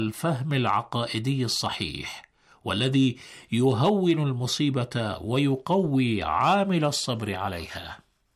الفهم العقائدي الصحيح، والذي يهون المصيبة ويقوي عامل الصبر عليها.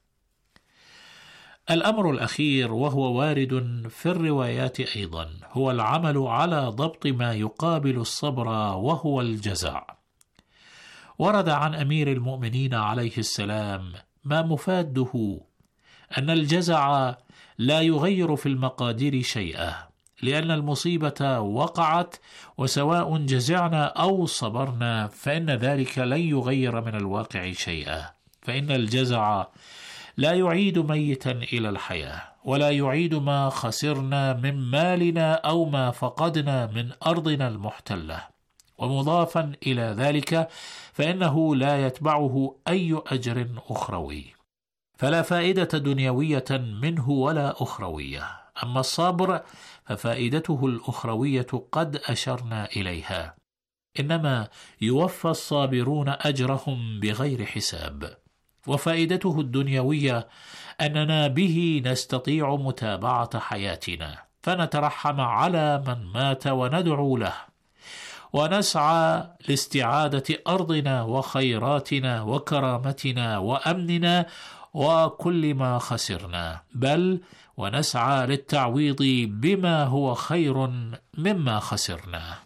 الأمر الأخير، وهو وارد في الروايات أيضا، هو العمل على ضبط ما يقابل الصبر، وهو الجزع. ورد عن أمير المؤمنين عليه السلام ما مفاده أن الجزع لا يغير في المقادير شيئا، لأن المصيبة وقعت، وسواء جزعنا أو صبرنا فإن ذلك لن يغير من الواقع شيئا، فإن الجزع لا يعيد ميتا إلى الحياة، ولا يعيد ما خسرنا من مالنا أو ما فقدنا من أرضنا المحتلة. ومضافا إلى ذلك فإنه لا يتبعه أي أجر أخروي، فلا فائدة دنيوية منه ولا أخروية. أما الصبر ففائدته الأخروية قد أشرنا إليها، إنما يوفى الصابرون أجرهم بغير حساب. وفائدته الدنيوية أننا به نستطيع متابعة حياتنا، فنترحم على من مات وندعو له، ونسعى لاستعادة أرضنا وخيراتنا وكرامتنا وأمننا وكل ما خسرنا، بل ونسعى للتعويض بما هو خير مما خسرنا.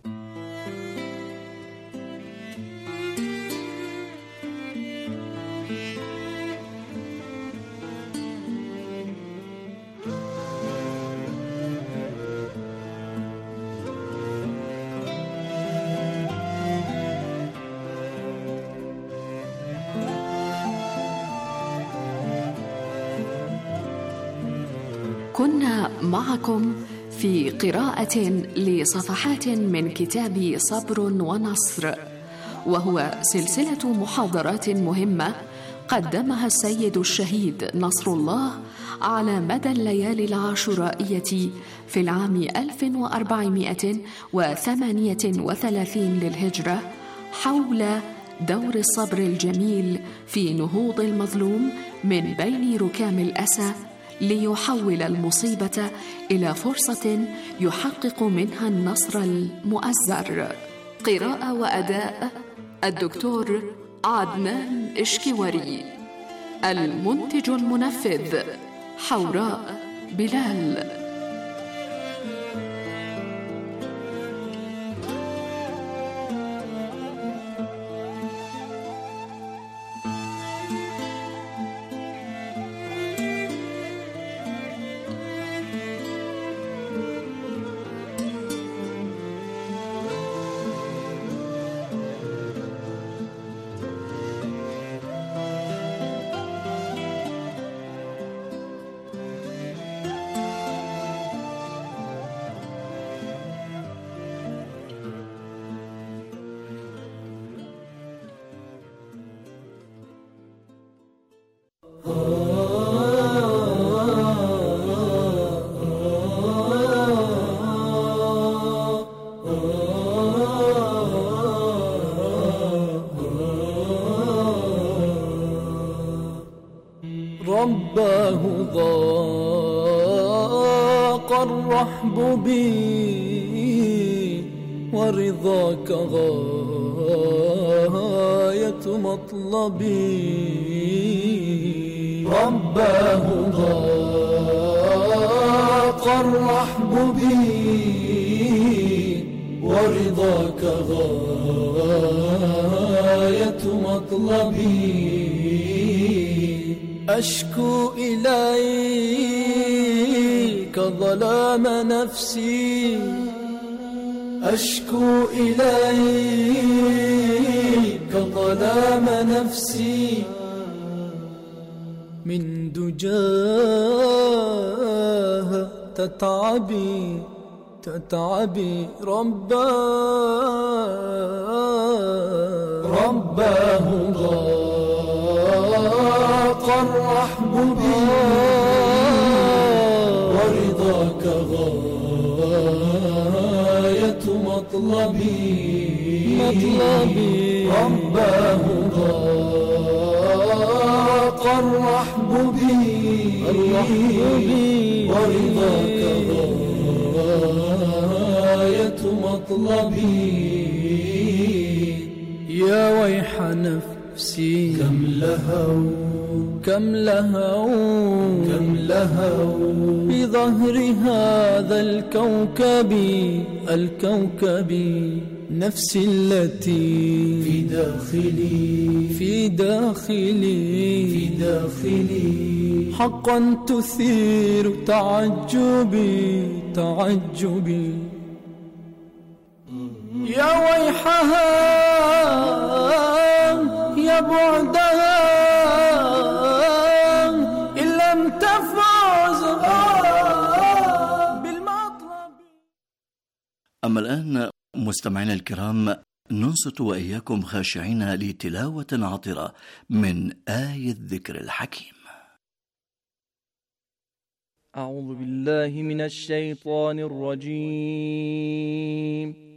كنا معكم في قراءة لصفحات من كتاب صبر ونصر، وهو سلسلة محاضرات مهمة قدمها السيد الشهيد نصر الله على مدى الليالي العاشورائية في العام 1438 للهجرة، حول دور الصبر الجميل في نهوض المظلوم من بين ركام الأسى، ليحول المصيبة إلى فرصة يحقق منها النصر المؤزر. قراءة وأداء الدكتور عدنان إشكيوري. المنتج المنفذ حوراء بلال. رباه ضاق الرحب بي، ورضاك غاية مطلبي. رباه ضاق الرحب بي، ورضاك غاية مطلبي. أشكو إليك ظلام نفسي، أشكو إليك ظلام نفسي. من دجاها تتعبي تتعبي. رباه ضاق الرحب بي، ورضاك غاية مطلبي. رباه ضاق الرحب بي، ورضاك غاية غاية مطلبي. يا ويح نفسي كم لهوا بظهر هذا الكوكب نفسي التي في داخلي حقا تثير تعجبي. يا ويحها يا بعدها إن لم تفوز بالمطلب. أما الآن مستمعينا الكرام، ننصت وإياكم خاشعين لتلاوة عطرة من آية الذكر الحكيم. أعوذ بالله من الشيطان الرجيم.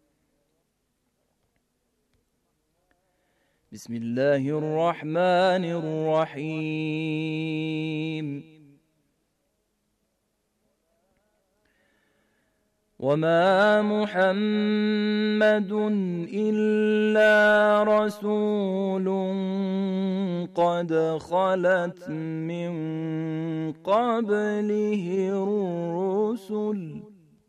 بسم الله الرحمن الرحيم. وما محمد إلا رسول قد خلت من قبله الرسل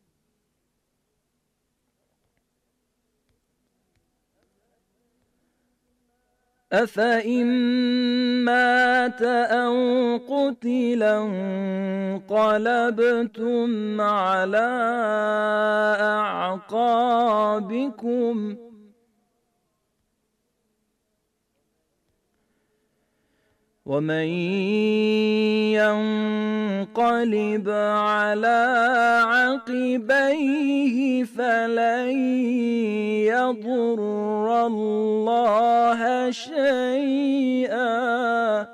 أفإن مات أو قتل انقلبتم على أعقابكم ومن ينقلب على عقبيه فلن يضر الله شيئا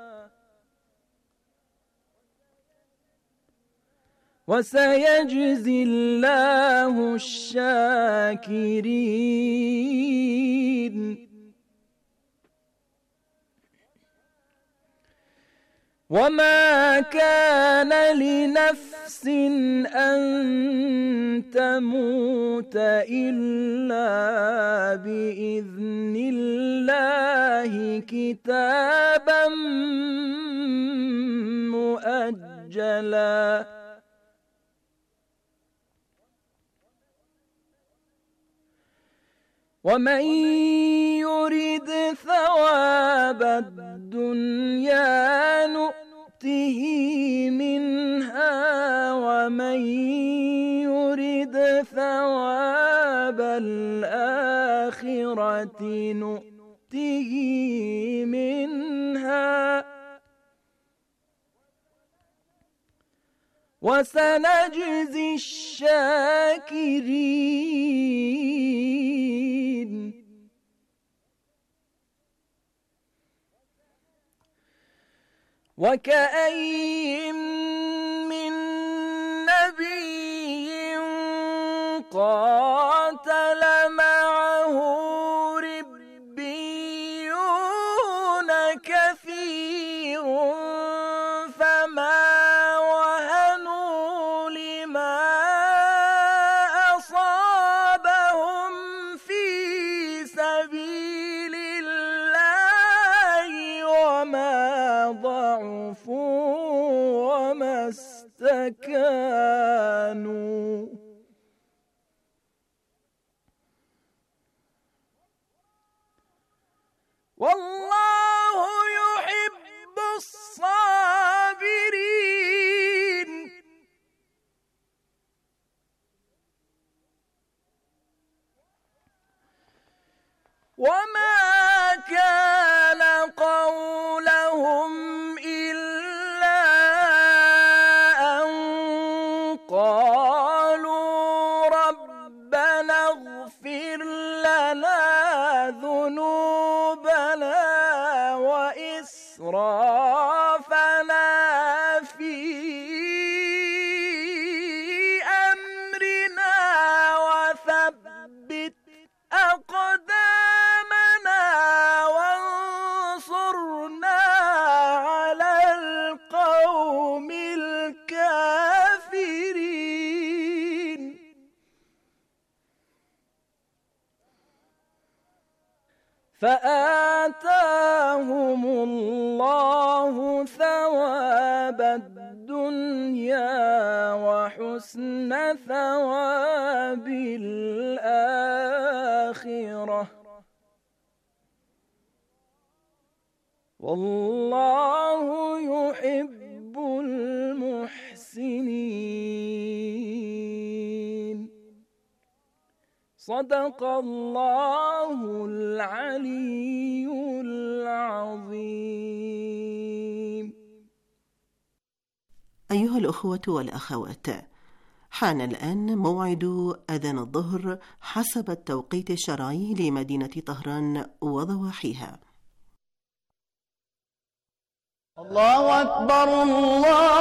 وسيجزي الله الشاكرين. وما كان لنفس أن تموت إلا بإذن الله كتابا مؤجلا ومن يرد ثواب الدنيا نؤته منها ومن يرد ثواب الآخرة نؤته منها وسنجزي الشاكرين. وكأين من نبي قاتل معه ربيون كثير فما وهنوا لما أصابهم في سبيل الله وما ضعفوا وما استكانوا والله يحب الصابرين. وما كان قولهم إلا أن قالوا ربنا اغفر لنا ذنوبنا وإسرافنا في أمرنا وثبت أقدامنا وانصرنا على القوم الكافرين. فآتاهم الله ثواب الدنيا وحسن ثواب الآخرة، والله يحب المحسنين. صدق الله العلي العظيم. أيها الأخوة والأخوات، حان الآن موعد أذان الظهر حسب التوقيت الشرعي لمدينة طهران وضواحيها. الله أكبر الله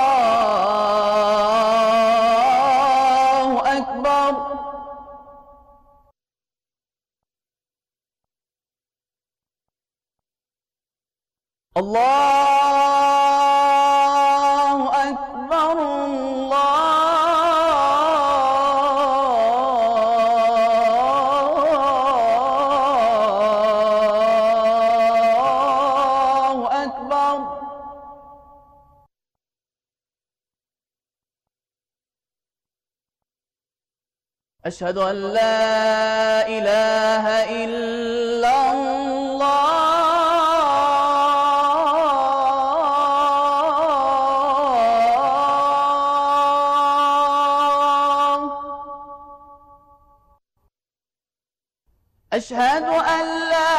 أكبر. الله أكبر الله أكبر. أشهد أن لا إله إلا الله. أشهد أن لا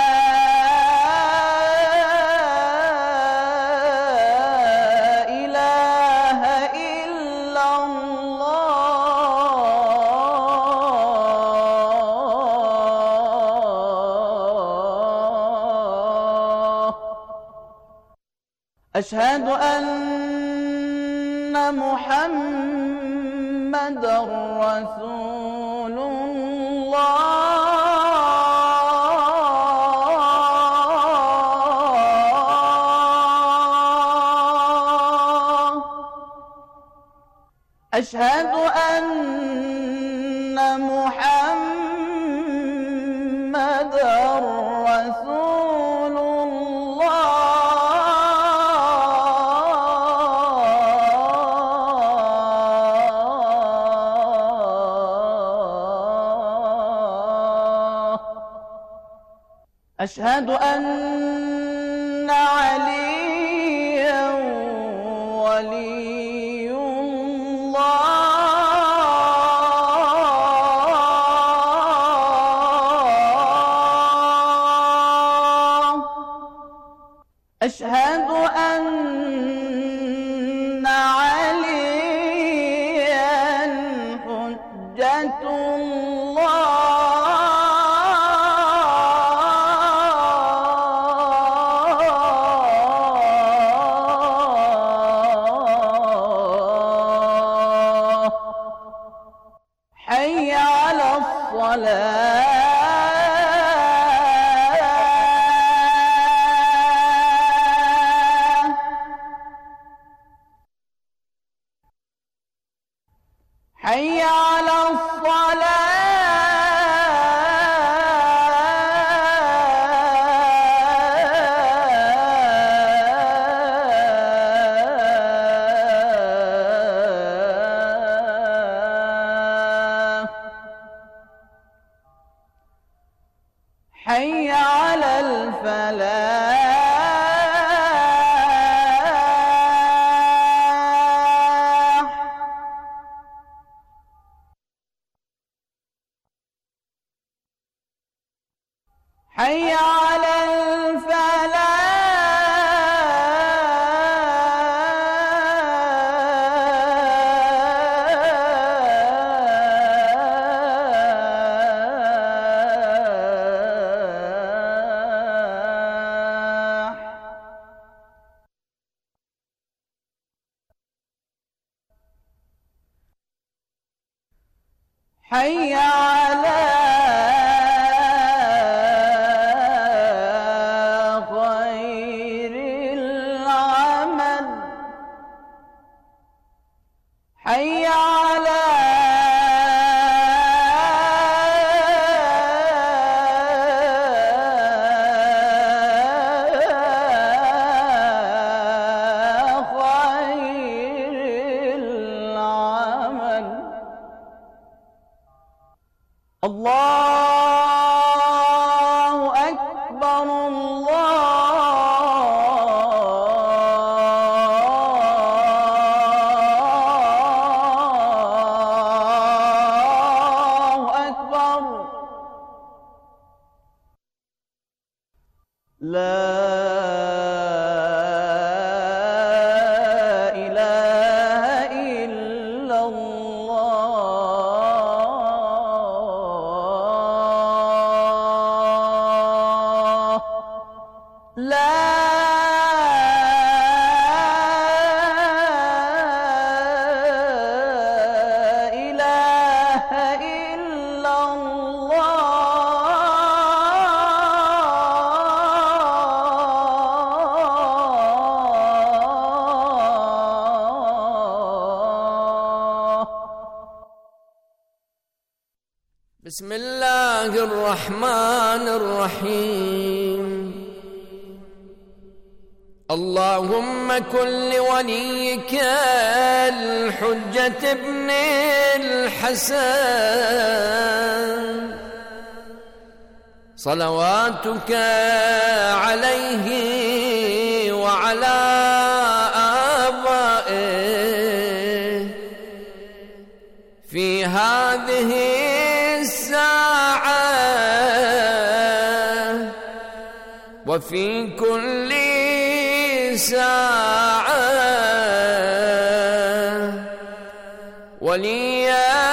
إله إلا الله. أشهد أن محمدًا رسول الله. أشهد أن محمدًا رسول الله. أشهد أن عليًا ولي الله. أشهد أن عليًا حجة الله. حي على الصلاة. حي على الصلاة. حي على الفلاح. حي على الفلاح. حي على خير العمل. حي على الله أكبر الله أكبر لا بسم الله الرحمن الرحيم اللهم كن لوليك الحجة ابن الحسن صلواتك عليه وعلى آبائه في هذه الساعة وفي كل ساعة وليا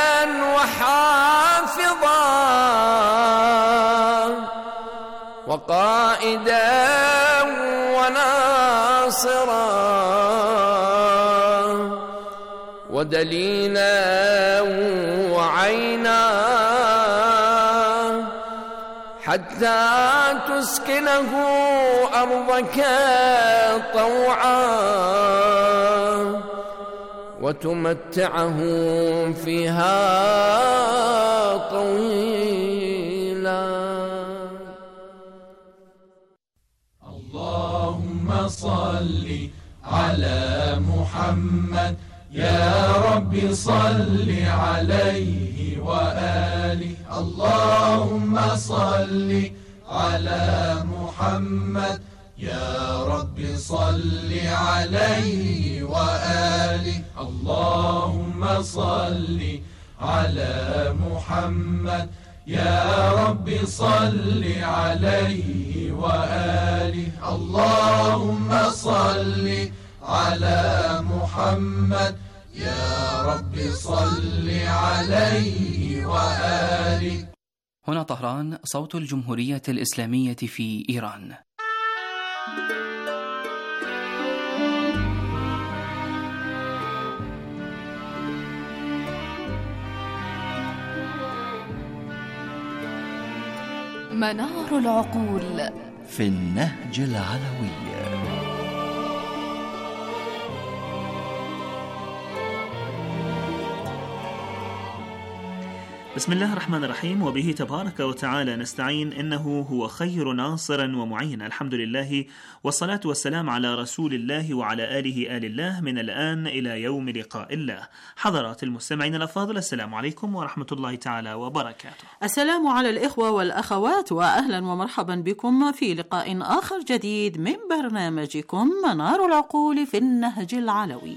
وحافظا وقائدا وناصرا ودليلا وعينا حتى تسكنه أرضك طوعا وتمتعه فيها طويلا. اللهم صل على محمد يا رب صل عليه وآله. اللهم صل على محمد يا رب صل عليه وآله. اللهم صل على محمد يا رب صل عليه وآله. اللهم صل على محمد يا رب صل عليه وآله. هنا طهران، صوت الجمهورية الإسلامية في إيران. منار العقول في النهج العلوي. بسم الله الرحمن الرحيم، وبه تبارك وتعالى نستعين، إنه هو خير ناصر ومعين. الحمد لله والصلاة والسلام على رسول الله وعلى آله آل الله من الآن إلى يوم لقاء الله. حضرات المستمعين الأفاضل، السلام عليكم ورحمة الله تعالى وبركاته. السلام على الإخوة والأخوات، وأهلا ومرحبا بكم في لقاء آخر جديد من برنامجكم منار العقول في النهج العلوي.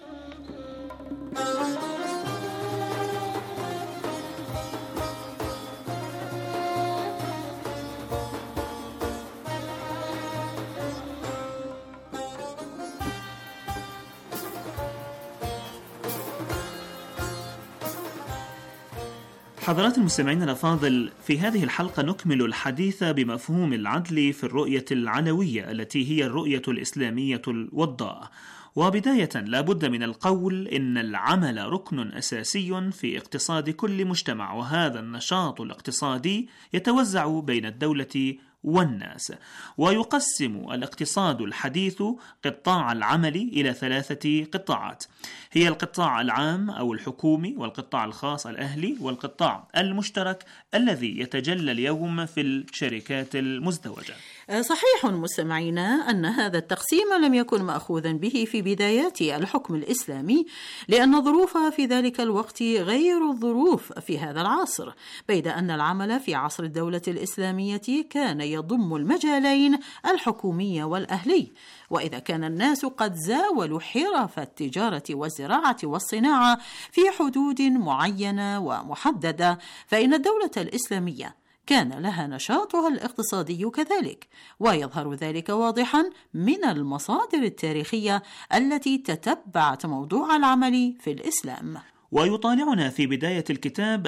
حضرات المستمعين الأفاضل، في هذه الحلقة نكمل الحديث بمفهوم العدل في الرؤية العلوية التي هي الرؤية الإسلامية الوضاء. وبداية لا بد من القول إن العمل ركن أساسي في اقتصاد كل مجتمع، وهذا النشاط الاقتصادي يتوزع بين الدولة والناس. ويقسم الاقتصاد الحديث قطاع العمل إلى 3 قطاعات، هي القطاع العام أو الحكومي، والقطاع الخاص الأهلي، والقطاع المشترك الذي يتجلى اليوم في الشركات المزدوجة. صحيح مستمعينا أن هذا التقسيم لم يكن مأخوذا به في بدايات الحكم الإسلامي، لأن الظروف في ذلك الوقت غير الظروف في هذا العصر، بيد أن العمل في عصر الدولة الإسلامية كان يضم المجالين الحكومي والأهلي. وإذا كان الناس قد زاولوا حرف التجارة والزراعة والصناعة في حدود معينة ومحددة، فإن الدولة الإسلامية كان لها نشاطها الاقتصادي كذلك، ويظهر ذلك واضحا من المصادر التاريخية التي تتبعت موضوع العمل في الإسلام. ويطالعنا في بداية الكتاب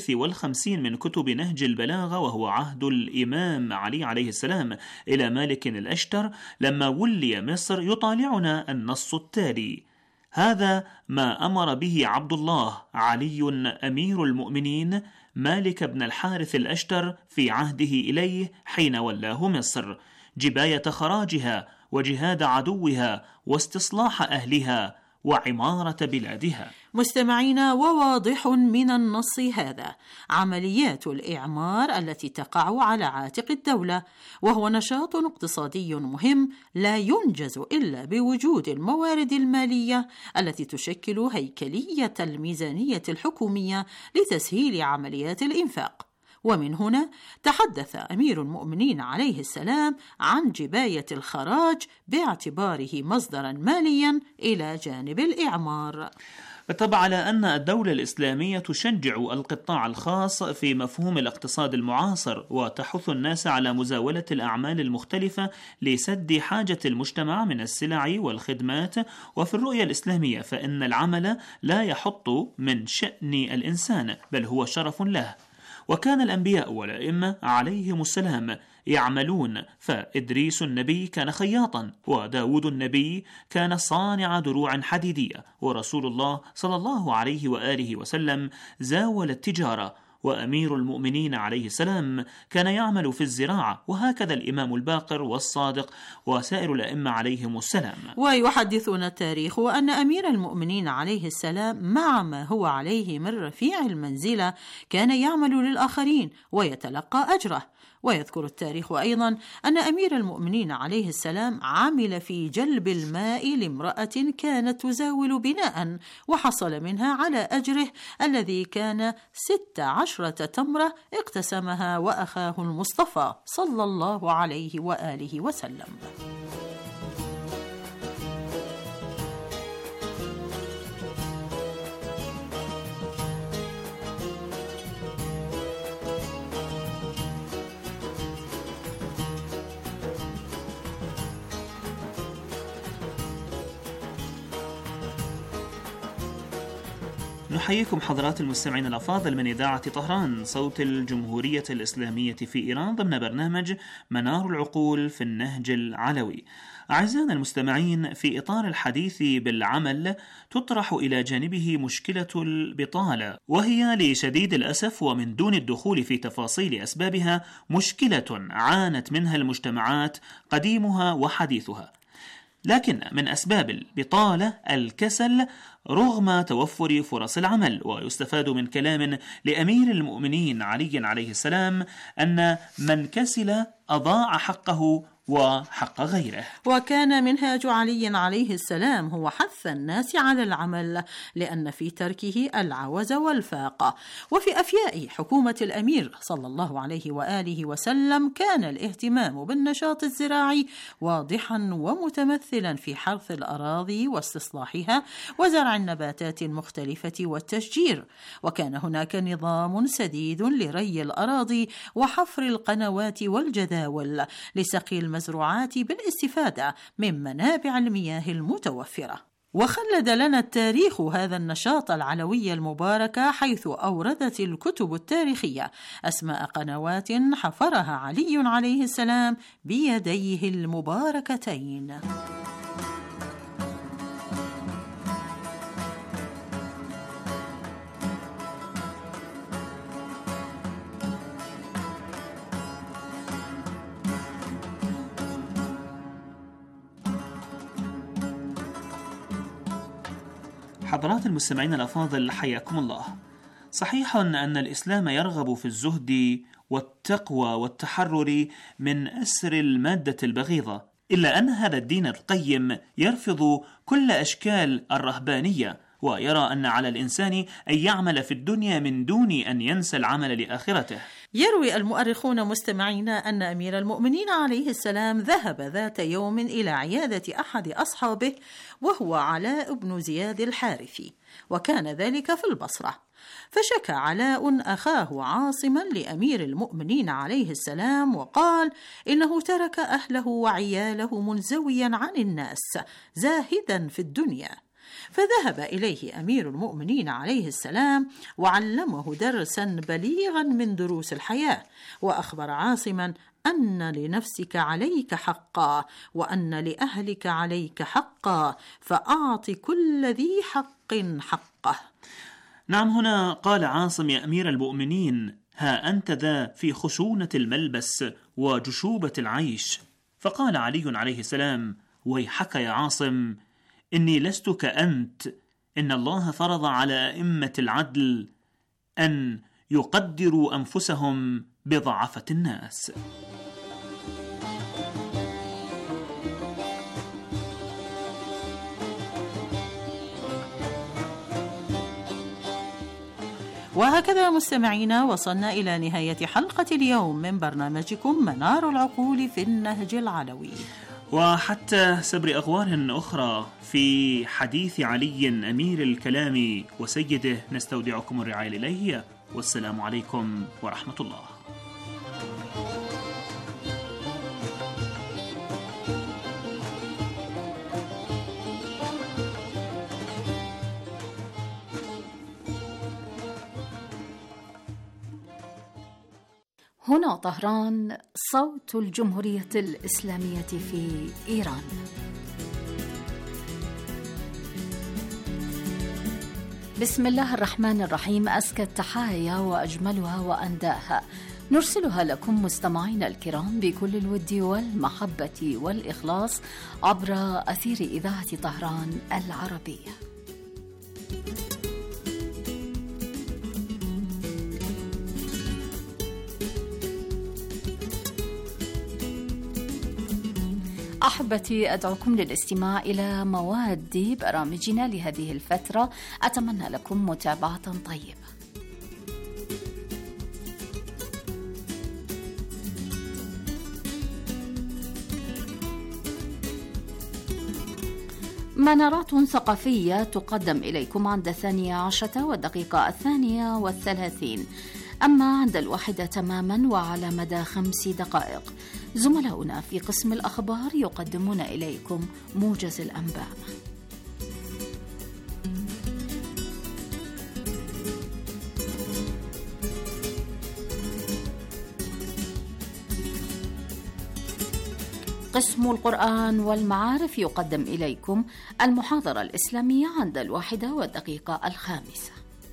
53 من كتب نهج البلاغة، وهو عهد الإمام علي عليه السلام إلى مالك الأشتر لما ولي مصر، يطالعنا النص التالي: هذا ما أمر به عبد الله علي أمير المؤمنين مالك بن الحارث الأشتر في عهده إليه حين ولاه مصر، جباية خراجها وجهاد عدوها واستصلاح أهلها وعمارة بلادها. مستمعينا، وواضح من النص هذا عمليات الإعمار التي تقع على عاتق الدولة، وهو نشاط اقتصادي مهم لا ينجز إلا بوجود الموارد المالية التي تشكل هيكلية الميزانية الحكومية لتسهيل عمليات الإنفاق. ومن هنا تحدث أمير المؤمنين عليه السلام عن جباية الخراج باعتباره مصدرا ماليا إلى جانب الإعمار. بالطبع على أن الدولة الإسلامية تشجع القطاع الخاص في مفهوم الاقتصاد المعاصر، وتحث الناس على مزاولة الأعمال المختلفة لسد حاجة المجتمع من السلع والخدمات. وفي الرؤية الإسلامية فإن العمل لا يحط من شأن الإنسان، بل هو شرف له. وكان الأنبياء والأئمة عليهم السلام يعملون، فإدريس النبي كان خياطا، وداود النبي كان صانع دروع حديدية، ورسول الله صلى الله عليه وآله وسلم زاول التجارة، وأمير المؤمنين عليه السلام كان يعمل في الزراعة، وهكذا الإمام الباقر والصادق وسائر الأئمة عليهم السلام. ويحدثنا التاريخ أن أمير المؤمنين عليه السلام مع ما هو عليه من رفيع المنزلة كان يعمل للآخرين ويتلقى أجره. ويذكر التاريخ أيضا أن أمير المؤمنين عليه السلام عمل في جلب الماء لامرأة كانت تزاول بناء، وحصل منها على أجره الذي كان 16 تمرة اقتسمها وأخاه المصطفى صلى الله عليه وآله وسلم. نحييكم حضرات المستمعين الأفاضل من إذاعة طهران صوت الجمهورية الإسلامية في إيران ضمن برنامج منار العقول في النهج العلوي. أعزائنا المستمعين، في إطار الحديث بالعمل تطرح إلى جانبه مشكلة البطالة، وهي لشديد الأسف ومن دون الدخول في تفاصيل أسبابها مشكلة عانت منها المجتمعات قديمها وحديثها. لكن من أسباب البطالة الكسل رغم توفر فرص العمل. ويستفاد من كلام لأمير المؤمنين علي عليه السلام أن من كسل أضاع حقه وحق غيره. وكان منهاج علي عليه السلام هو حث الناس على العمل، لأن في تركه العوز والفاقة. وفي أفياء حكومة الأمير صلى الله عليه وآله وسلم كان الاهتمام بالنشاط الزراعي واضحا ومتمثلا في حرث الأراضي واستصلاحها وزرع النباتات المختلفة والتشجير. وكان هناك نظام سديد لري الأراضي وحفر القنوات والجداول لسقي المزروعات بالاستفادة من منابع المياه المتوفرة. وخلد لنا التاريخ هذا النشاط العلوي المبارك، حيث أوردت الكتب التاريخية أسماء قنوات حفرها علي عليه السلام بيديه المباركتين. حضرات المستمعين الأفاضل، حياكم الله. صحيح أن الإسلام يرغب في الزهد والتقوى والتحرر من أسر المادة البغيضة، إلا أن هذا الدين القيم يرفض كل أشكال الرهبانية، ويرى أن على الإنسان أن يعمل في الدنيا من دون أن ينسى العمل لآخرته. يروي المؤرخون مستمعين أن أمير المؤمنين عليه السلام ذهب ذات يوم إلى عيادة أحد أصحابه وهو علاء بن زياد الحارثي، وكان ذلك في البصرة، فشكى علاء أخاه عاصما لأمير المؤمنين عليه السلام وقال إنه ترك أهله وعياله منزويا عن الناس زاهدا في الدنيا. فذهب إليه أمير المؤمنين عليه السلام وعلمه درسا بليغا من دروس الحياة، وأخبر عاصما أن لنفسك عليك حقا وأن لأهلك عليك حقا، فأعط كل ذي حق حقه. نعم، هنا قال عاصم: يا أمير المؤمنين، ها أنت ذا في خشونة الملبس وجشوبة العيش. فقال علي عليه السلام: ويحك يا عاصم، إني لست كأنت، إن الله فرض على أئمة العدل أن يقدروا أنفسهم بضعفة الناس. وهكذا مستمعينا وصلنا إلى نهاية حلقة اليوم من برنامجكم منار العقول في النهج العلوي. وحتى سبر أغوار أخرى في حديث علي أمير الكلام وسيده نستودعكم الرعاية الإلهية، والسلام عليكم ورحمة الله. هنا طهران، صوت الجمهورية الإسلامية في إيران. بسم الله الرحمن الرحيم. أزكى التحايا وأجملها وأنداها نرسلها لكم مستمعينا الكرام بكل الود والمحبة والإخلاص عبر أثير إذاعة طهران العربية. أحبتي، أدعوكم للاستماع إلى مواد برامجنا لهذه الفترة. أتمنى لكم متابعة طيبة. منارات ثقافية تقدم إليكم عند 12:32، أما عند 1 تماما وعلى مدى 5 دقائق زملاؤنا في قسم الأخبار يقدمون إليكم موجز الأنباء. قسم القرآن والمعارف يقدم إليكم المحاضرة الإسلامية عند 1:05.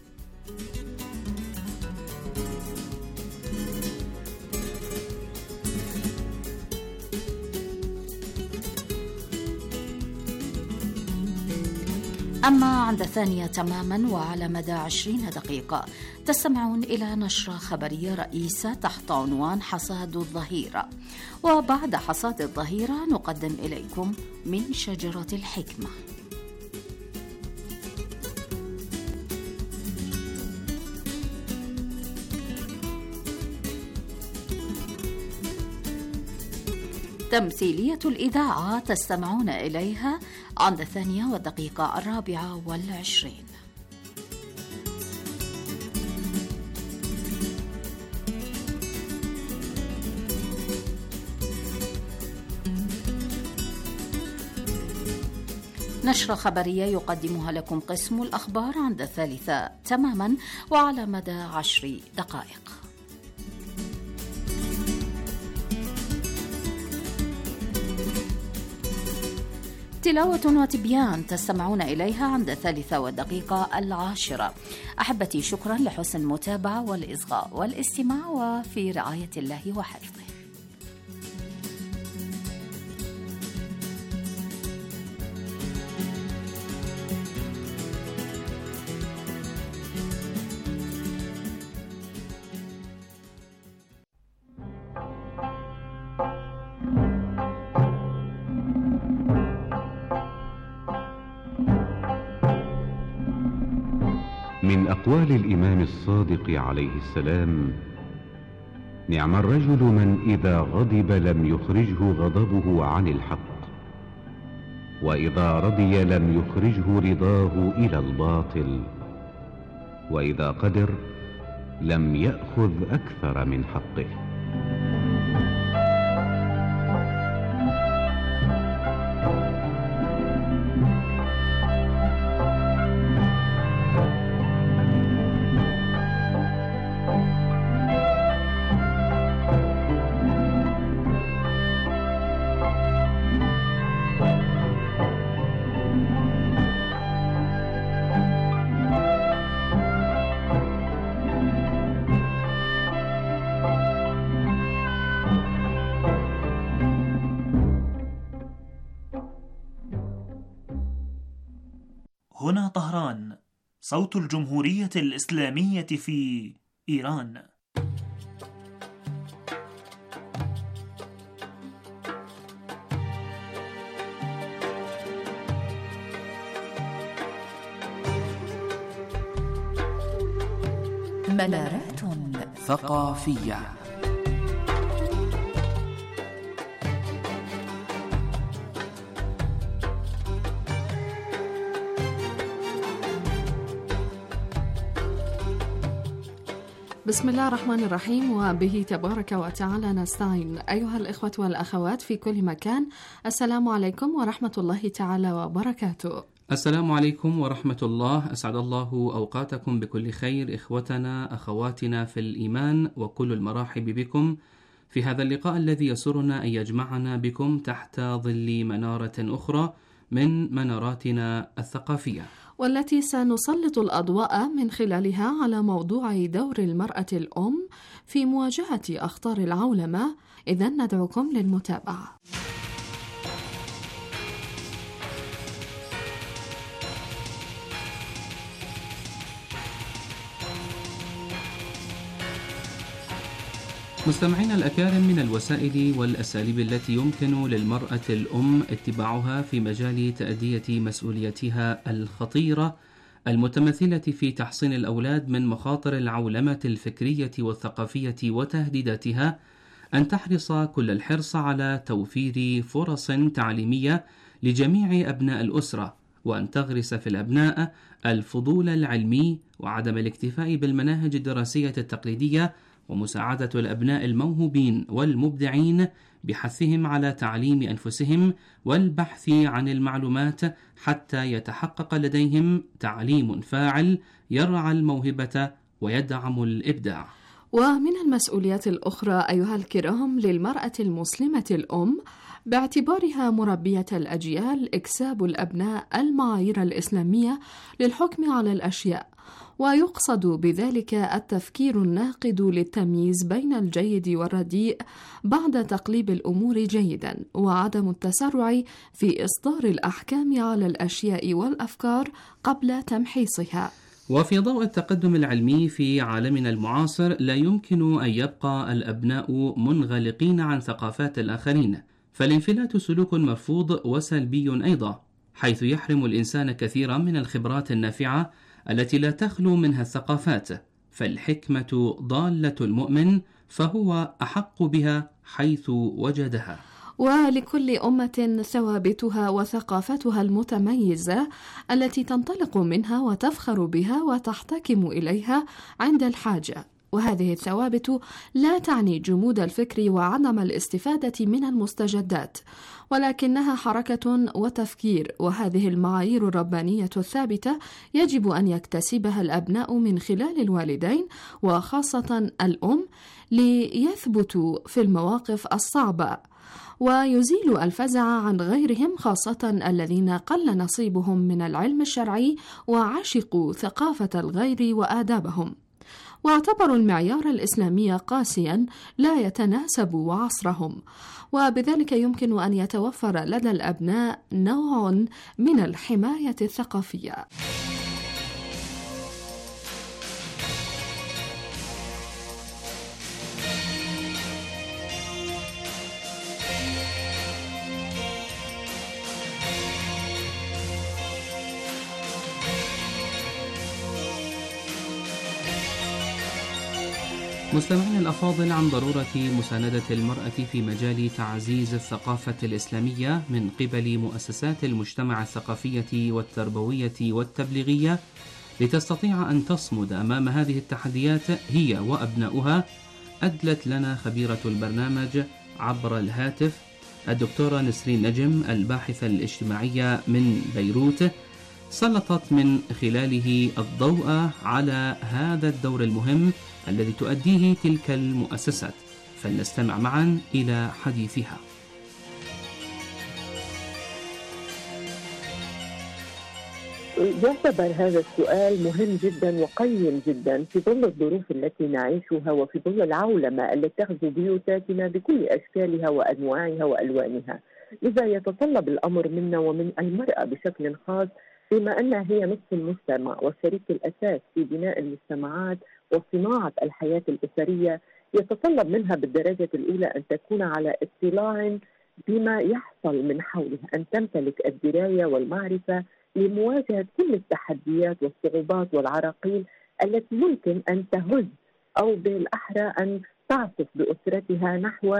أما عند 2 تماما وعلى مدى 20 دقيقة تستمعون إلى نشرة خبرية رئيسة تحت عنوان حصاد الظهيرة، وبعد حصاد الظهيرة نقدم إليكم من شجرة الحكمة. تمثيلية الإذاعة تستمعون إليها عند 2:24. نشرة خبرية يقدمها لكم قسم الأخبار عند 3 تماما وعلى مدى 10 دقائق. تلاوة وتبيان تستمعون إليها عند 3:10. أحبتي، شكرا لحسن المتابعة والإصغاء والاستماع، وفي رعاية الله وحفظه. أقوال الإمام الصادق عليه السلام: نعم الرجل من إذا غضب لم يخرجه غضبه عن الحق، وإذا رضي لم يخرجه رضاه إلى الباطل، وإذا قدر لم يأخذ أكثر من حقه. هنا طهران، صوت الجمهورية الإسلامية في إيران. منارات ثقافية. بسم الله الرحمن الرحيم، وبه تبارك وتعالى نستعين. أيها الإخوة والأخوات في كل مكان، السلام عليكم ورحمة الله تعالى وبركاته. السلام عليكم ورحمة الله، أسعد الله أوقاتكم بكل خير إخوتنا أخواتنا في الإيمان، وكل المراحب بكم في هذا اللقاء الذي يسرنا أن يجمعنا بكم تحت ظل منارة أخرى من مناراتنا الثقافية، والتي سنسلط الأضواء من خلالها على موضوع دور المرأة الأم في مواجهة أخطار العولمة. إذن ندعوكم للمتابعة. مستمعينا الأكارم، من الوسائل والأساليب التي يمكن للمرأة الأم اتباعها في مجال تأدية مسؤوليتها الخطيرة المتمثلة في تحصين الأولاد من مخاطر العولمة الفكرية والثقافية وتهديداتها، أن تحرص كل الحرص على توفير فرص تعليمية لجميع أبناء الأسرة، وأن تغرس في الأبناء الفضول العلمي وعدم الاكتفاء بالمناهج الدراسية التقليدية، ومساعدة الأبناء الموهوبين والمبدعين بحثهم على تعليم أنفسهم والبحث عن المعلومات حتى يتحقق لديهم تعليم فاعل يرعى الموهبة ويدعم الإبداع. ومن المسؤوليات الأخرى أيها الكرام للمرأة المسلمة الأم باعتبارها مربية الأجيال إكساب الأبناء المعايير الإسلامية للحكم على الأشياء، ويقصد بذلك التفكير الناقد للتمييز بين الجيد والرديء بعد تقليب الأمور جيدا، وعدم التسرع في إصدار الأحكام على الأشياء والأفكار قبل تمحيصها. وفي ضوء التقدم العلمي في عالمنا المعاصر، لا يمكن أن يبقى الأبناء منغلقين عن ثقافات الآخرين، فالانفلات سلوك مرفوض وسلبي أيضا، حيث يحرم الإنسان كثيرا من الخبرات النافعة التي لا تخلو منها الثقافات، فالحكمة ضالة المؤمن فهو أحق بها حيث وجدها. ولكل أمة ثوابتها وثقافتها المتميزة التي تنطلق منها وتفخر بها وتحتكم إليها عند الحاجة، وهذه الثوابت لا تعني جمود الفكر وعدم الاستفادة من المستجدات، ولكنها حركة وتفكير، وهذه المعايير الربانية الثابتة يجب أن يكتسبها الأبناء من خلال الوالدين وخاصة الأم ليثبتوا في المواقف الصعبة، ويزيل الفزع عن غيرهم خاصة الذين قل نصيبهم من العلم الشرعي وعشقوا ثقافة الغير وآدابهم، واعتبروا المعيار الإسلامي قاسيا لا يتناسب عصرهم، وبذلك يمكن أن يتوفر لدى الأبناء نوع من الحماية الثقافية. مستمعينا الأفاضل، عن ضرورة مساندة المرأة في مجال تعزيز الثقافة الإسلامية من قبل مؤسسات المجتمع الثقافية والتربوية والتبليغية لتستطيع أن تصمد أمام هذه التحديات هي وأبناؤها، أدلت لنا خبيرة البرنامج عبر الهاتف الدكتورة نسرين نجم، الباحثة الاجتماعية من بيروت، سلطت من خلاله الضوء على هذا الدور المهم الذي تؤديه تلك المؤسسات. فلنستمع معا إلى حديثها. يعتبر هذا السؤال مهم جدا وقيم جدا في ظل الظروف التي نعيشها وفي ظل العولمة التي تغزو بيوتاتنا بكل أشكالها وأنواعها وألوانها. لذا يتطلب الأمر منا ومن المرأة بشكل خاص، بما أنها هي نصف المجتمع والشريك الأساس في بناء المجتمعات وصناعة الحياة الأسرية، يتطلب منها بالدرجة الأولى أن تكون على اطلاع بما يحصل من حولها، أن تمتلك الدراية والمعرفة لمواجهة كل التحديات والصعوبات والعراقيل التي يمكن أن تهز أو بالأحرى أن تعصف بأسرتها نحو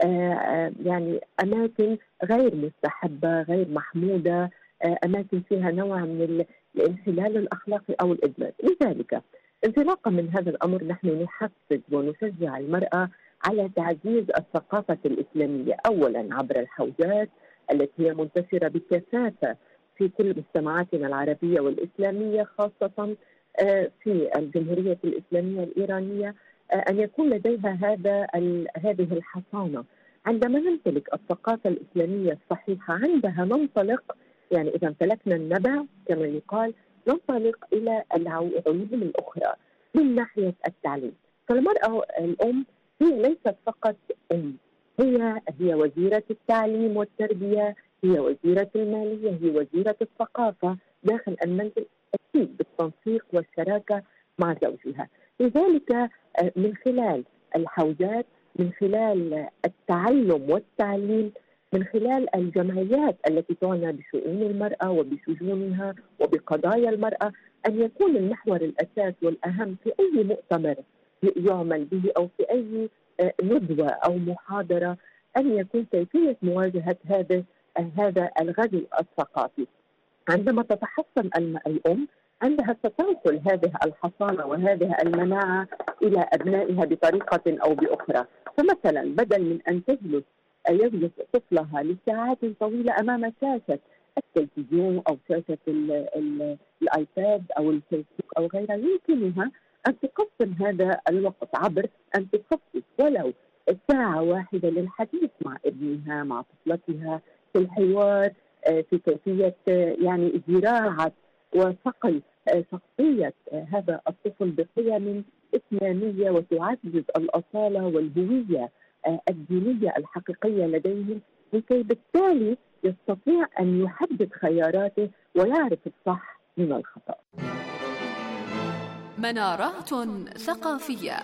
يعني أماكن غير مستحبة، غير محمودة، أماكن فيها نوع من الانحلال الأخلاقي أو الإدمان. لذلك انطلاقا من هذا الأمر نحن نحفز ونشجع المرأة على تعزيز الثقافة الإسلامية، أولا عبر الحوزات التي هي منتشرة بكثافة في كل مجتمعاتنا العربية والإسلامية، خاصة في الجمهورية الإسلامية الإيرانية، أن يكون لديها هذه الحصانة. عندما نمتلك الثقافة الإسلامية الصحيحة عندها ننطلق، يعني إذا امتلكنا النبع كما يقال، ننطلق إلى العلوم الأخرى من ناحية التعليم. فالمرأة الأم هي ليست فقط أم، هي وزيرة التعليم والتربية، هي وزيرة المالية، هي وزيرة الثقافة داخل المنزل، أكيد بالتنسيق والشراكة مع زوجها. لذلك من خلال الحوزات، من خلال التعلم والتعليم، من خلال الجمعيات التي تعنى بشؤون المرأة وبشجونها وبقضايا المرأة، أن يكون المحور الأساس والأهم في أي مؤتمر يعمل به أو في أي ندوة أو محاضرة، أن يكون كيفية مواجهة هذا الغزو الثقافي. عندما تتحصن الأم عندها ستنقل هذه الحصانة وهذه المناعة إلى أبنائها بطريقة أو بأخرى. فمثلا بدل من أن يجلس طفلها لساعات طويلة أمام شاشة التلفزيون أو شاشة الآيباد أو الفيسبوك أو غيرها، يمكنها أن تقسم هذا الوقت عبر أن تخصص ولو ساعة واحدة للحديث مع ابنها، مع طفلتها، في الحوار، في كيفية يعني زراعة وصقل شخصية هذا الطفل بقيم إسلامية وتعزز الأصالة والهوية الدينية الحقيقية لديهم، لكي بالتالي يستطيع أن يحدد خياراته ويعرف الصح من الخطأ. منارات ثقافية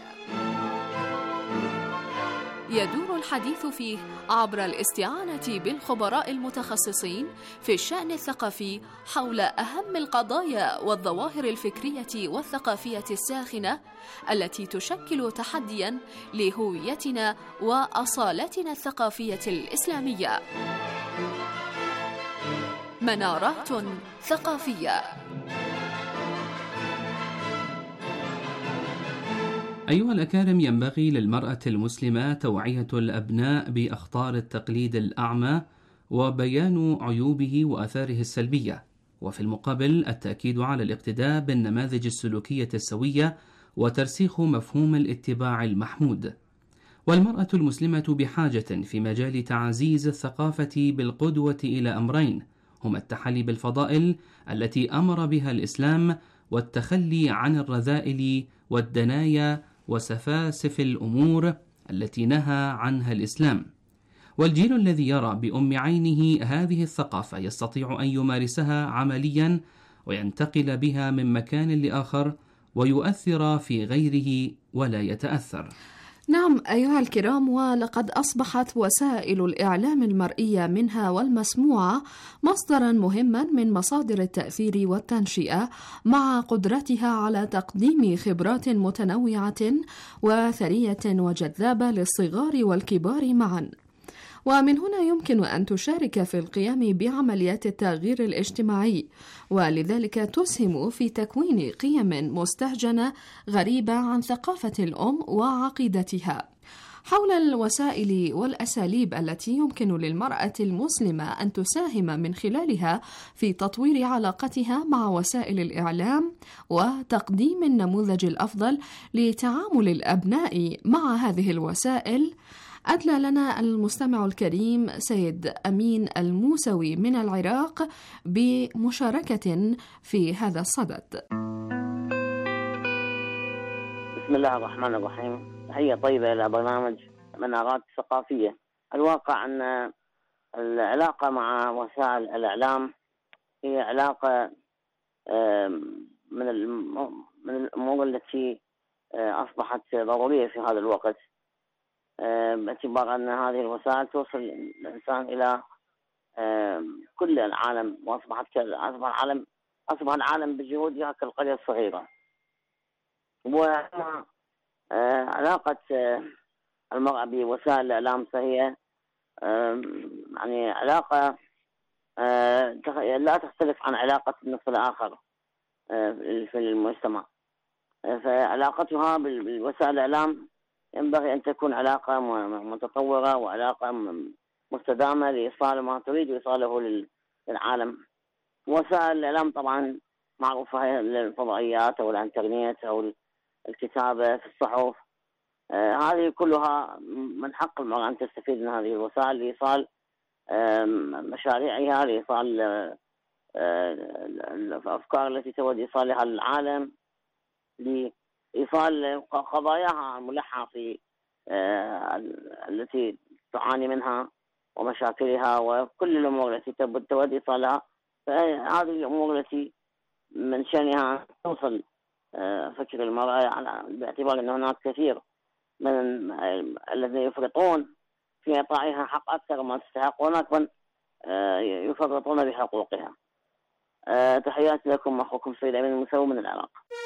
يدور الحديث فيه عبر الاستعانة بالخبراء المتخصصين في الشأن الثقافي حول أهم القضايا والظواهر الفكرية والثقافية الساخنة التي تشكل تحدياً لهويتنا وأصالتنا الثقافية الإسلامية. منارات ثقافية. أيها الأكارم، ينبغي للمرأة المسلمة توعية الأبناء بأخطار التقليد الأعمى وبيان عيوبه وآثاره السلبية، وفي المقابل التأكيد على الاقتداء بالنماذج السلوكية السوية وترسيخ مفهوم الاتباع المحمود. والمرأة المسلمة بحاجة في مجال تعزيز الثقافة بالقدوة إلى أمرين، هما التحلي بالفضائل التي أمر بها الإسلام، والتخلي عن الرذائل والدنايا وسفاسف الأمور التي نهى عنها الإسلام. والجيل الذي يرى بأم عينه هذه الثقافة يستطيع أن يمارسها عمليا وينتقل بها من مكان لآخر ويؤثر في غيره ولا يتأثر. نعم أيها الكرام، ولقد أصبحت وسائل الإعلام المرئية منها والمسموعة مصدرا مهما من مصادر التأثير والتنشئة، مع قدرتها على تقديم خبرات متنوعة وثرية وجذابة للصغار والكبار معا. ومن هنا يمكن أن تشارك في القيام بعمليات التغيير الاجتماعي، ولذلك تسهم في تكوين قيم مستهجنة غريبة عن ثقافة الأم وعقيدتها. حول الوسائل والأساليب التي يمكن للمرأة المسلمة أن تساهم من خلالها في تطوير علاقتها مع وسائل الإعلام وتقديم النموذج الأفضل لتعامل الأبناء مع هذه الوسائل، أدلى لنا المستمع الكريم سيد أمين الموسوي من العراق بمشاركة في هذا الصدد. بسم الله الرحمن الرحيم. تحية طيبة إلى برنامج منارات ثقافية. الواقع أن العلاقة مع وسائل الإعلام هي علاقة من الأمور التي أصبحت ضرورية في هذا الوقت، باعتبار أن هذه الوسائل توصل الإنسان إلى كل العالم، وأصبح العالم بجهودها كالقرية الصغيرة. وأما علاقة المرأة بوسائل الإعلام فهي يعني علاقة لا تختلف عن علاقة النصف الآخر في المجتمع. فعلاقتها بالوسائل الإعلام ينبغي أن تكون علاقة متطورة وعلاقة مستدامة لإيصال ما تريد إيصاله للعالم. وسائل الإعلام طبعا معروفة هي الفضائيات أو الإنترنت أو الكتابة في الصحف. هذه كلها من حق المرأة أن تستفيد من هذه الوسائل لإيصال مشاريعها، لإيصال الأفكار التي تود إيصالها للعالم، لإيصال قضاياها الملحة في التي تعاني منها ومشاكلها وكل الأمور التي تود إيصالها. فهذه الأمور التي من شأنها توصل فكر المرأة، باعتبار أن هناك كثير من الذين يفرطون في إعطائها حق أكثر ما تستحق، وهناك من يفرطون بحقوقها. تحياتي لكم، أخوكم سيد أمين الموسوي من العراق.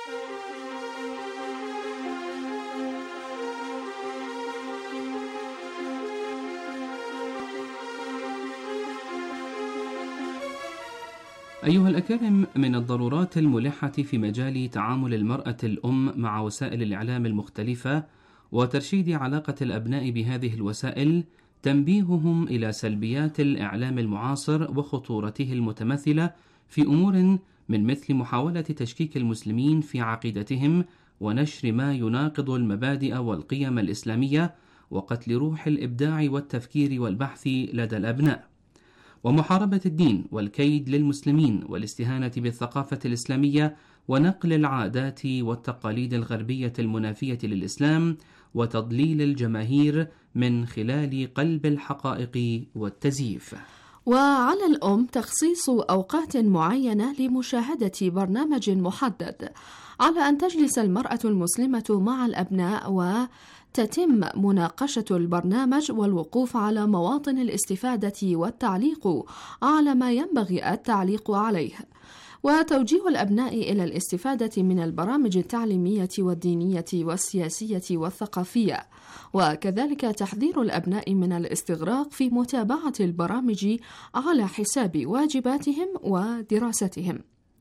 أيها الأكارم، من الضرورات الملحة في مجال تعامل المرأة الأم مع وسائل الإعلام المختلفة وترشيد علاقة الأبناء بهذه الوسائل تنبيههم إلى سلبيات الإعلام المعاصر وخطورته المتمثلة في أمور من مثل محاولة تشكيك المسلمين في عقيدتهم ونشر ما يناقض المبادئ والقيم الإسلامية وقتل روح الإبداع والتفكير والبحث لدى الأبناء، ومحاربة الدين والكيد للمسلمين والاستهانة بالثقافة الإسلامية ونقل العادات والتقاليد الغربية المنافية للإسلام وتضليل الجماهير من خلال قلب الحقائق والتزييف. وعلى الأم تخصيص أوقات معينة لمشاهدة برنامج محدد، على أن تجلس المرأة المسلمة مع الأبناء وتتم مناقشة البرنامج والوقوف على مواطن الاستفادة والتعليق على ما ينبغي التعليق عليه، وتوجيه الأبناء إلى الاستفادة من البرامج التعليمية والدينية والسياسية والثقافية، وكذلك تحذير الأبناء من الاستغراق في متابعة البرامج على حساب واجباتهم ودراستهم.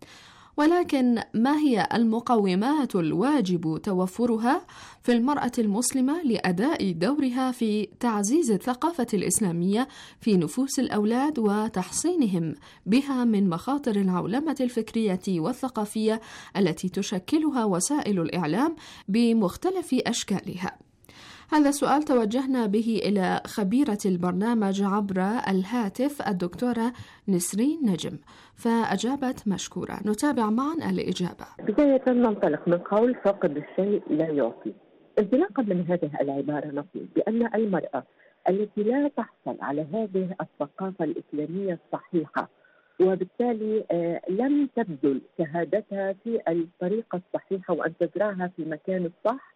ولكن ما هي المقومات الواجب توفرها في المرأة المسلمة لأداء دورها في تعزيز الثقافة الإسلامية في نفوس الأولاد وتحصينهم بها من مخاطر العولمة الفكرية والثقافية التي تشكلها وسائل الإعلام بمختلف أشكالها؟ هذا السؤال توجهنا به إلى خبيرة البرنامج عبر الهاتف الدكتورة نسرين نجم، فأجابت مشكورة. نتابع معا الإجابة. بداية ننطلق من قول فاقد الشيء لا يعطي. انطلاقا من هذه العبارة نقول بأن المرأة التي لا تحصل على هذه الثقافة الإسلامية الصحيحة وبالتالي لم تبذل شهادتها في الطريقة الصحيحة وأن تزرعها في مكان الصح،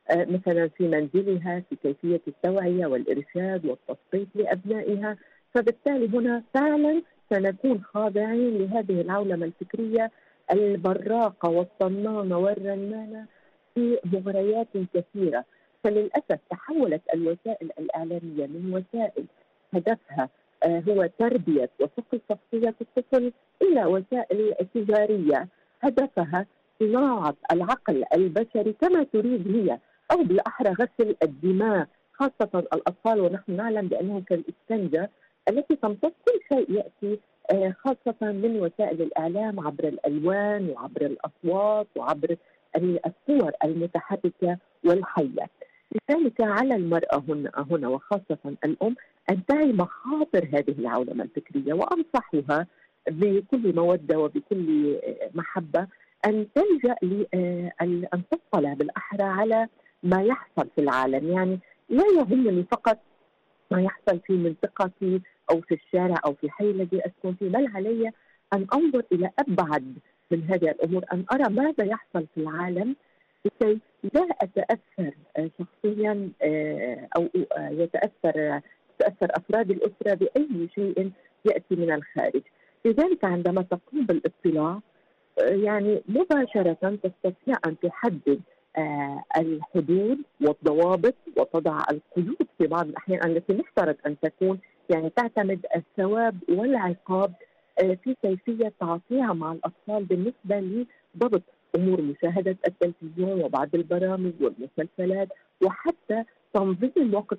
مثلا في منزلها، في كيفية التوعية والإرشاد والتثقيف لأبنائها. فبالتالي هنا فعلا سنكون خاضعين لهذه العولمة الفكرية البراقة والصنانة والرنانة في مغريات كثيرة. فللأسف تحولت الوسائل الإعلامية من وسائل هدفها هو تربية وصقل شخصية الطفل إلى وسائل تجارية هدفها صناعة العقل البشري كما تريد هي، أو بالأحرى غسل الدماء، خاصة الأطفال. ونحن نعلم بأنهم كالإسفنجة التي تمتص كل شيء يأتي خاصة من وسائل الإعلام عبر الألوان وعبر الأصوات وعبر الصور المتحركة والحية. لذلك على المرأة هنا وخاصة الأم أن تعي مخاطر هذه العولمة الفكرية، وأنصحها بكل مودة وبكل محبة أن تلجأ أن تطلع بالأحرى على ما يحصل في العالم. يعني لا يهمني فقط ما يحصل في منطقتي أو في الشارع أو في الحي الذي أسكن فيه، بل علي أن أنظر إلى أبعد من هذه الأمور، أن أرى ماذا يحصل في العالم لكي لا أتأثر شخصيا أو تتأثر أفراد الأسرة بأي شيء يأتي من الخارج. لذلك عندما تقوم بالاطلاع يعني مباشرة تستطيع أن تحدد الحدود والضوابط وتضع القيود في بعض الأحيان التي نفترض أن تكون يعني تعتمد الثواب والعقاب في كيفية تعاطيها مع الأطفال بالنسبة لضبط أمور مشاهدة التلفزيون وبعض البرامج والمسلسلات، وحتى تنظيم وقت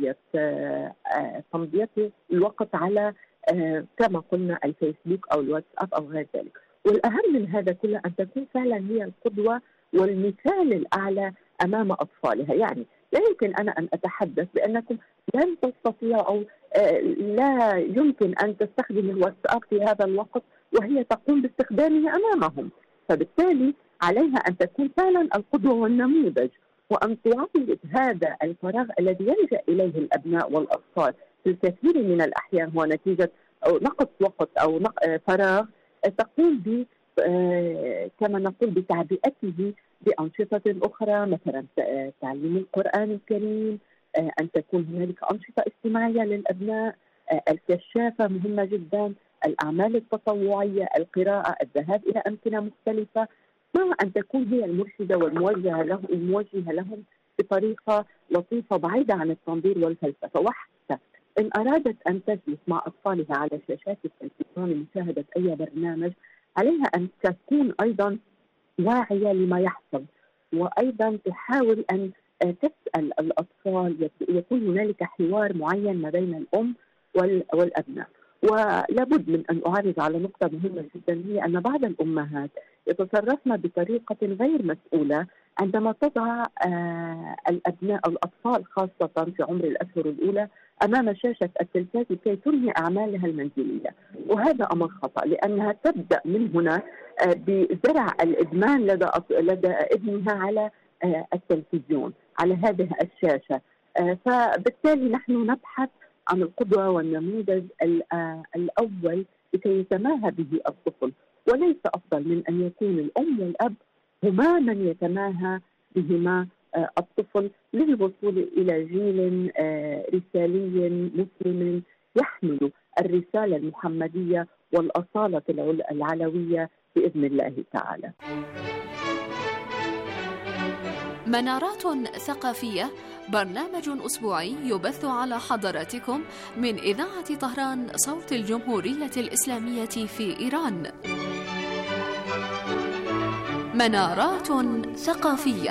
تمضية الوقت على كما قلنا الفيسبوك أو الواتساب أو غير ذلك. والأهم من هذا كله أن تكون فعلا هي القدوة والمثال الأعلى أمام أطفالها. يعني لا يمكن أنا أن أتحدث بأنكم لن تستطيعوا أو لا يمكن أن تستخدم الواتساب في هذا الوقت وهي تقوم باستخدامه أمامهم. فبالتالي عليها أن تكون فعلا القدوة والنموذج، وأن تعوض هذا الفراغ الذي يلجأ إليه الأبناء والأطفال في الكثير من الأحيان هو نتيجة أو نقص وقت أو فراغ، تقوم ب كما نقول بتعبئته بأنشطة أخرى، مثلا تعليم القرآن الكريم، أن تكون هنالك أنشطة اجتماعية للأبناء، الكشافة مهمة جدا، الأعمال التطوعية، القراءة، الذهاب إلى أمكنة مختلفة، مع أن تكون هي المرشدة والموجهة لهم بطريقة لطيفة بعيدة عن التنظير والفلسفة. وحتى إن أرادت أن تجلس مع أطفالها على شاشات التلفزيون لمشاهدة أي برنامج، عليها أن تكون أيضا واعية لما يحصل، وأيضا تحاول أن تسأل الأطفال، يكون هنالك حوار معين ما بين الأم والأبناء. ولابد من أن أعرض على نقطة مهمة جدا، هي أن بعض الأمهات يتصرفن بطريقة غير مسؤولة عندما تضع الأطفال خاصة في عمر الأشهر الأولى أمام شاشة التلفاز لكي تنهي أعمالها المنزلية، وهذا أمر خطأ، لأنها تبدأ من هنا بزرع الإدمان لدى ابنها على التلفزيون، على هذه الشاشة. فبالتالي نحن نبحث عن القدوة والنموذج الأول لكي يتماهى به الطفل، وليس أفضل من أن يكون الأم والأب هما من يتماهى بهما الطفل للوصول إلى جيل رسالي مسلم يحمل الرسالة المحمدية والأصالة العلوية بإذن الله تعالى. منارات ثقافية، برنامج أسبوعي يبث على حضراتكم من إذاعة طهران صوت الجمهورية الإسلامية في إيران. منارات ثقافية.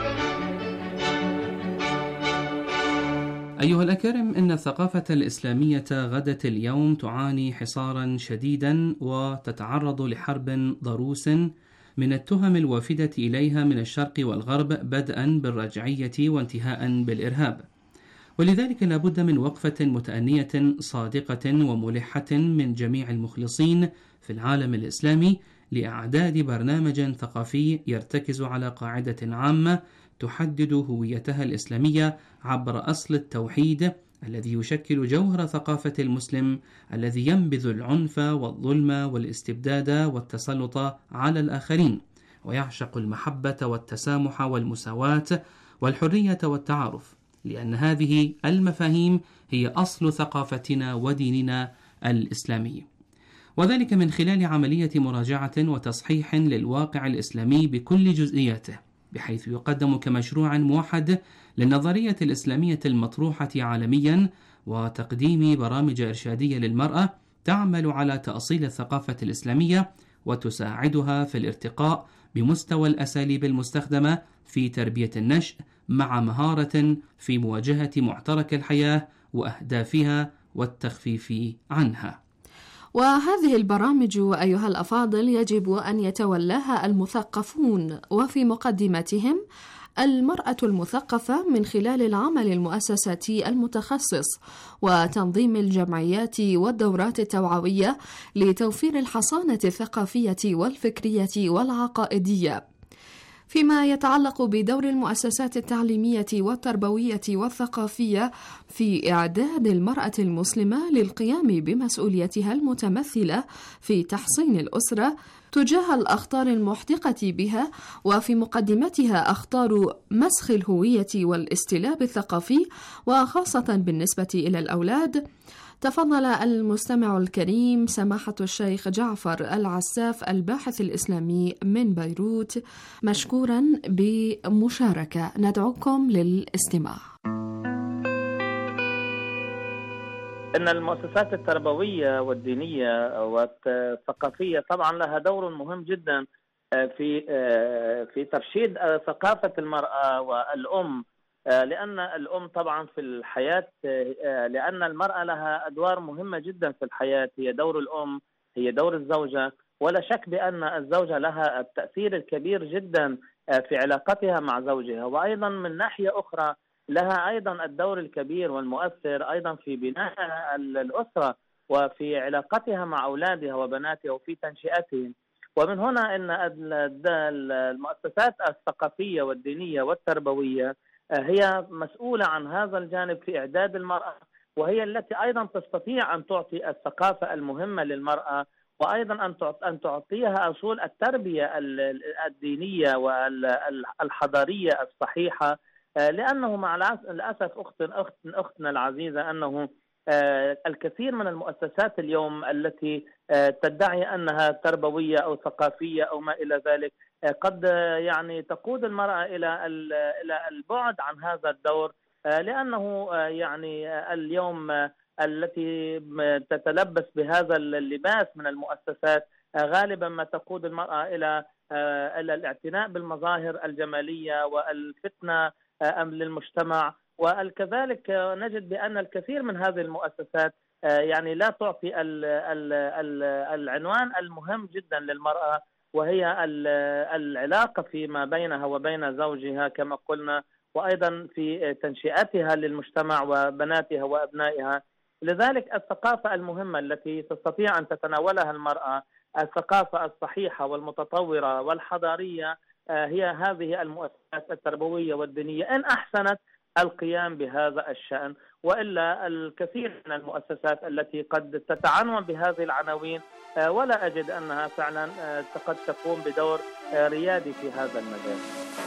أيها الأكارم، إن الثقافة الإسلامية غدت اليوم تعاني حصارا شديدا وتتعرض لحرب ضروس من التهم الوافدة إليها من الشرق والغرب، بدءا بالرجعية وانتهاء بالإرهاب. ولذلك لا بد من وقفة متأنية صادقة وملحة من جميع المخلصين في العالم الإسلامي لإعداد برنامج ثقافي يرتكز على قاعدة عامة تحدد هويتها الإسلامية عبر أصل التوحيد الذي يشكل جوهر ثقافة المسلم الذي ينبذ العنف والظلم والاستبداد والتسلط على الآخرين، ويعشق المحبة والتسامح والمساواة والحرية والتعارف، لأن هذه المفاهيم هي أصل ثقافتنا وديننا الإسلامي، وذلك من خلال عملية مراجعة وتصحيح للواقع الإسلامي بكل جزئياته، بحيث يقدم كمشروع موحد للنظرية الإسلامية المطروحة عالميا، وتقديم برامج إرشادية للمرأة تعمل على تأصيل الثقافة الإسلامية وتساعدها في الارتقاء بمستوى الأساليب المستخدمة في تربية النشء، مع مهارة في مواجهة معترك الحياة وأهدافها والتخفيف عنها. وهذه البرامج أيها الأفاضل يجب أن يتولاها المثقفون، وفي مقدمتهم المرأة المثقفة، من خلال العمل المؤسساتي المتخصص وتنظيم الجمعيات والدورات التوعوية لتوفير الحصانة الثقافية والفكرية والعقائدية. فيما يتعلق بدور المؤسسات التعليمية والتربوية والثقافية في إعداد المرأة المسلمة للقيام بمسؤوليتها المتمثلة في تحصين الأسرة تجاه الأخطار المحدقة بها، وفي مقدمتها أخطار مسخ الهوية والاستلاب الثقافي، وخاصة بالنسبة إلى الأولاد، تفضل المستمع الكريم سماحة الشيخ جعفر العساف الباحث الإسلامي من بيروت مشكورا بمشاركة. ندعوكم للاستماع. إن المؤسسات التربوية والدينية والثقافية طبعا لها دور مهم جدا في ترشيد ثقافة المرأة والأم، لأن الأم طبعا في الحياة، لأن المرأة لها أدوار مهمة جدا في الحياة، هي دور الأم، هي دور الزوجة، ولا شك بأن الزوجة لها التأثير الكبير جدا في علاقتها مع زوجها، وأيضا من ناحية أخرى لها أيضا الدور الكبير والمؤثر أيضا في بناء الأسرة وفي علاقتها مع أولادها وبناتها وفي تنشئتهم. ومن هنا أن المؤسسات الثقافية والدينية والتربوية هي مسؤولة عن هذا الجانب في إعداد المرأة، وهي التي أيضا تستطيع أن تعطي الثقافة المهمة للمرأة، وأيضا أن تعطيها أصول التربية الدينية والحضارية الصحيحة، لأنه مع الأسف أختنا العزيزة أنه الكثير من المؤسسات اليوم التي تدعي أنها تربوية أو ثقافية أو ما إلى ذلك قد يعني تقود المرأة إلى البعد عن هذا الدور، لأنه يعني اليوم التي تتلبس بهذا اللباس من المؤسسات غالبا ما تقود المرأة إلى الاعتناء بالمظاهر الجمالية والفتنة للمجتمع، وكذلك نجد بأن الكثير من هذه المؤسسات يعني لا تعطي العنوان المهم جدا للمرأة، وهي العلاقة فيما بينها وبين زوجها كما قلنا، وأيضا في تنشئتها للمجتمع وبناتها وأبنائها. لذلك الثقافة المهمة التي تستطيع أن تتناولها المرأة، الثقافة الصحيحة والمتطورة والحضارية، هي هذه المؤسسات التربوية والدينية إن أحسنت القيام بهذا الشأن، وإلا الكثير من المؤسسات التي قد تتعنون بهذه العناوين ولا أجد أنها فعلا قد تقوم بدور ريادي في هذا المجال.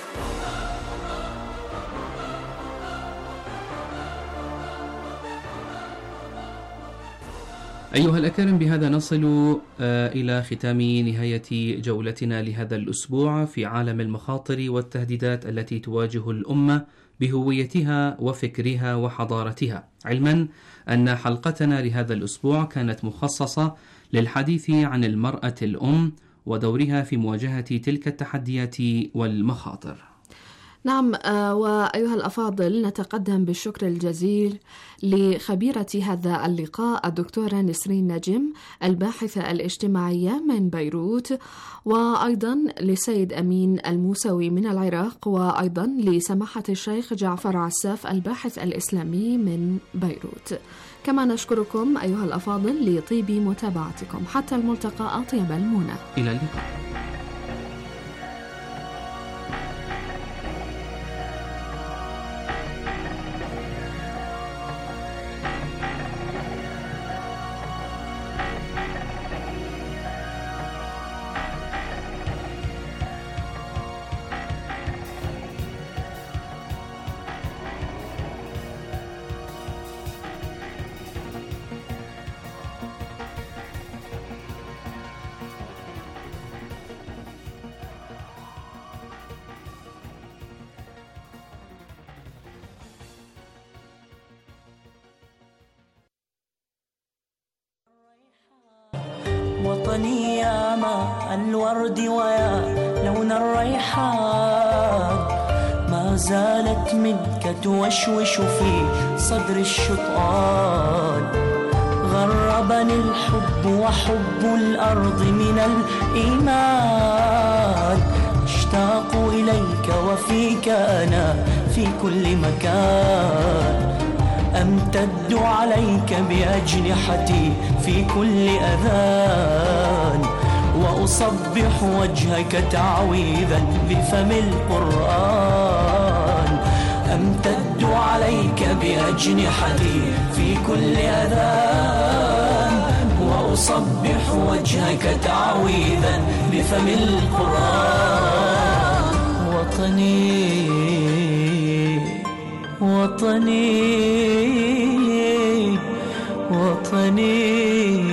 أيها الأكارم، بهذا نصل إلى ختام نهاية جولتنا لهذا الأسبوع في عالم المخاطر والتهديدات التي تواجه الأمة بهويتها وفكرها وحضارتها، علما أن حلقتنا لهذا الأسبوع كانت مخصصة للحديث عن المرأة الأم ودورها في مواجهة تلك التحديات والمخاطر. نعم، وأيها الأفاضل، نتقدم بالشكر الجزيل لخبيرة هذا اللقاء الدكتورة نسرين نجم الباحثة الاجتماعية من بيروت، وأيضا لسيد أمين الموسوي من العراق، وأيضا لسماحة الشيخ جعفر عساف الباحث الإسلامي من بيروت. كما نشكركم أيها الأفاضل لطيب متابعتكم. حتى الملتقى، أطيب المنى. إلى اللقاء. وطني يا ماء الورد ويا لون الريحان، ما زالت منك توشوش في صدر الشطآن. غربني الحب وحب الأرض من الإيمان، اشتاق إليك وفيك أنا في كل مكان. أمتد عليك بأجنحتي في كل أذان، وأصبح وجهك تعويذا بفم القرآن. أمتد عليك بأجنحتي في كل أذان، وأصبح وجهك تعويذا بفم القرآن. وطني وطني وطني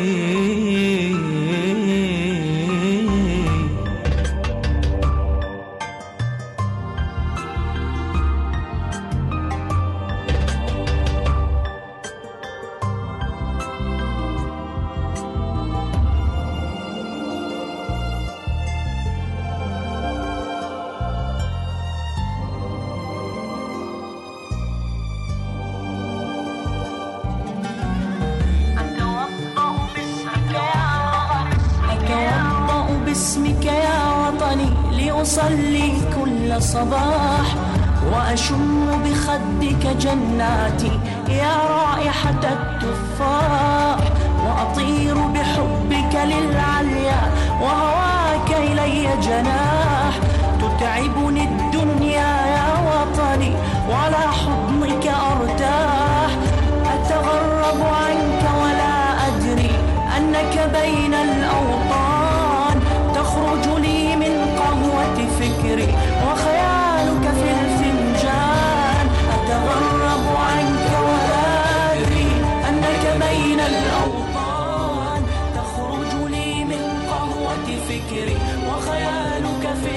باسمك يا وطني لأصلي كل صباح، وأشم بخدك جناتي يا رائحة التفاح، وأطير بحبك للعليا وهواك إلي جناح. تتعبني الدنيا يا وطني وعلى حضنك أرتاح، أتغرب عنك ولا أدري أنك بين الأوطان. تخرج لي من قهوة فكري وخيالك في الفنجان، أتغرب عنك ولا أدري أنك بين الأوطان. تخرج لي من قهوة فكري وخيالك في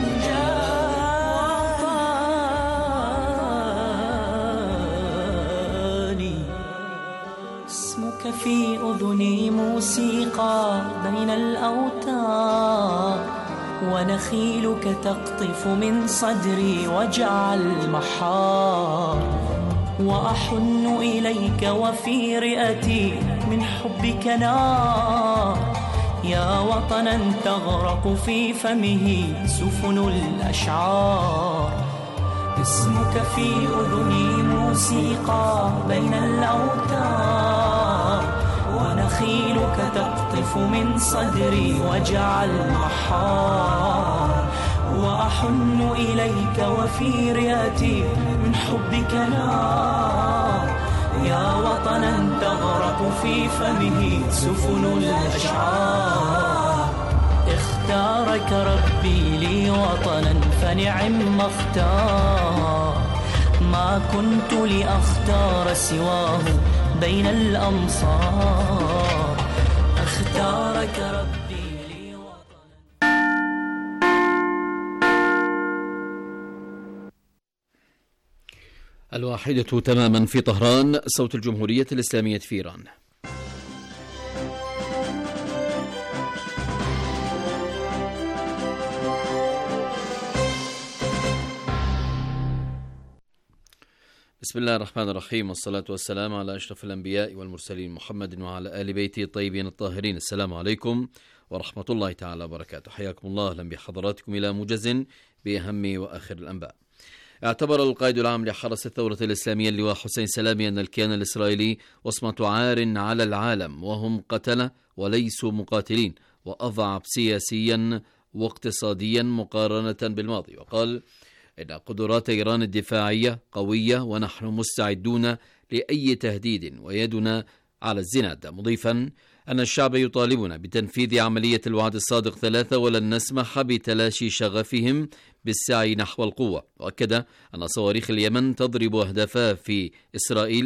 الفنجان. اسمك في أذني موسيقى بين الأوتار، ونخيلك تقطف من صدري وجع المحار. وأحن إليك وفي رئتي من حبك نار، يا وطنا تغرق في فمه سفن الأشعار. اسمك في أذني موسيقى بين الأوتار، ونخيلك تقطف من صدري وجع المحار. وأحن إليك وفي رئتي من حبك نار، يا وطنا تغرق في فمه سفن الأشعار. اختارك ربي لي وطنا فنعم ما اختار، ما كنت لأختار سواه بين الأمصار. اختارك ربي لي وطنا. الواحدة تماما في طهران، صوت الجمهورية الإسلامية في إيران. بسم الله الرحمن الرحيم، والصلاة والسلام على أشرف الأنبياء والمرسلين محمد وعلى آل بيته الطيبين الطاهرين. السلام عليكم ورحمة الله تعالى وبركاته. حياكم الله، أهلا بحضراتكم إلى موجز بأهم وآخر الأنباء. اعتبر القائد العام لحرس الثورة الإسلامية اللواء حسين سلامي أن الكيان الإسرائيلي وصمة عار على العالم، وهم قتلة وليسوا مقاتلين، وأضعف سياسيا واقتصاديا مقارنة بالماضي. وقال إن قدرات إيران الدفاعية قوية ونحن مستعدون لأي تهديد ويدنا على الزناد، مضيفا أن الشعب يطالبنا بتنفيذ عملية الوعد الصادق 3 ولن نسمح بتلاشي شغفهم بالسعي نحو القوة. وأكد أن صواريخ اليمن تضرب أهدافها في إسرائيل